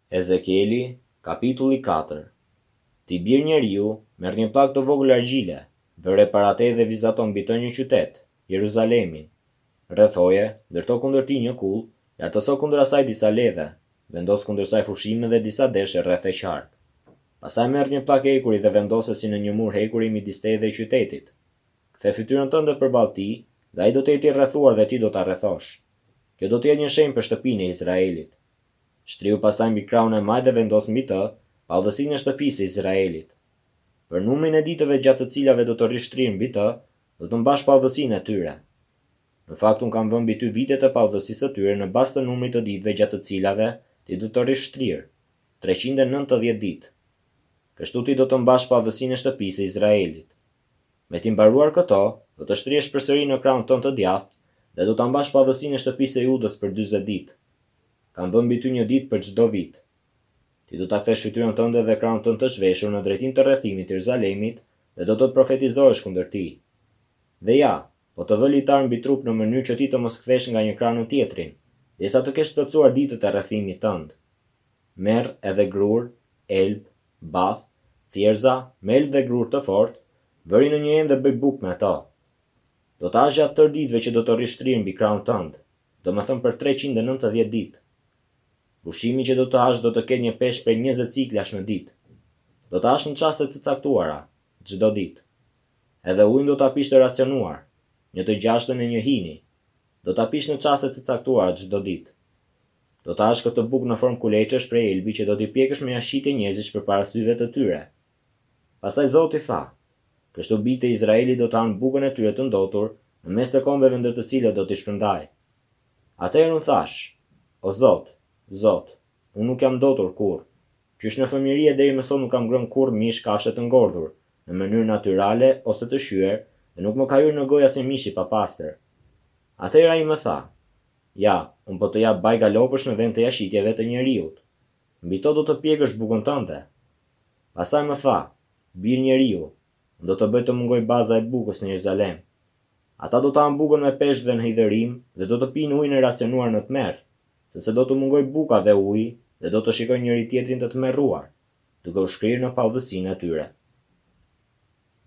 Ezekieli, kapitulli 4. Ti bir njeriu, merr një pllak të vogël argjile, vëre para te dhe vizaton mbi të një qytet, Jeruzalemin. Rrethoje, ndërto kundër tij një kull, lartëso kundër asaj disa ledhe, vendos kundër saj fushime dhe disa deshe rreth e qark. Pastaj merr një pllak hekuri dhe vendose si në një mur hekuri midis teje dhe qytetit. Kthe fytyrën tënde përballë tij, dhe ai do të jetë i rrethuar dhe ti do ta rrethosh. Kjo do të jetë një shenjë për shtëpinë e Izraelit. Shtriu pastaj mbi krahun e majt dhe vendos mbi të pallësinë e shtëpisë së Izraelit. Për numrin e ditëve gjatë të cilave do të rish shtrirë mbi të, do të mbash pallësinë e tyre. Në fakt unë kam vënë mbi ty vitet e pallësisë së tyre në bazë të numrit të ditëve gjatë të cilave ti do të rish shtrirë, 390 ditë. Kështu ti do të mbash pallësinë e shtëpisë së Izraelit. Me ti mbaruar këto, do të shtrihesh përsëri në krahun tënd të djathtë dhe do ta mbash pallësinë e shtëpisë së Judës për 40 ditë. Kam vënë mbi ty një ditë për çdo vit. Ti do ta kthesh fytyrën tënde dhe krahun tënd të zhveshur në drejtim të rrethimit të Jeruzalemit dhe do të profetizohesh kundër tij. Dhe ja, po të vë litar mbi trup në mënyrë që ti të mos kthesh nga një krah në tjetrin, derisa të kesh plotësuar ditët e rrethimit tënd. Merr edhe grur, elb, bath, thjerza, me elb dhe grur të fortë, vëri në një enë dhe bëj bukë me ato. Do ta hash gjatë tërë ditëve që do të rish shtrirë mbi krahun tënd, domethënë për 390 ditë. Ushqimi që do të hash do të ketë një peshë prej 20 ciklash në ditë. Do ta hash në çaste të caktuara, çdo ditë. Edhe ujin do ta pish të racionuar, 1/6 e një hini. Do ta pish në çaste të caktuara çdo ditë. Do ta hash këtë bukë në formë kuleçesh prej elbi që do t'i pjekësh me jashitje njerëzish përpara syve të tyre. Pastaj Zoti tha: kështu bijtë e Izraelit do të hanë bukën e tyre të ndotur në mes të kombeve ndër të cilët do t'i shpërndaj. Atëherë unë thash: O Zot, Zot, unë nuk jam ndotur kurrë. Qysh në fëmijëri deri më sot nuk kam ngrënë kurrë mish kafshë të ngordhur, në mënyrë natyrale ose të shyer, dhe nuk më ka hyrë në gojë asnjë mish i papastër. Atëherë ai më tha: ja, unë po të jap baj galopësh në vend të jashitjeve të njeriut. Mbi to do të pjekësh bukën tënde. Pastaj më tha: bir njeriu, unë do të bëj të mungoj baza e bukës në Jeruzalem. Ata do të hanë bukën me peshk dhe në hidhërim dhe do të pinë ujin e racionuar në tmerr, sepse do të mungoj buka dhe uji dhe do të shikojnë njëri tjetrin të tmerruar, duke u shkrirë në pallësinë e tyre.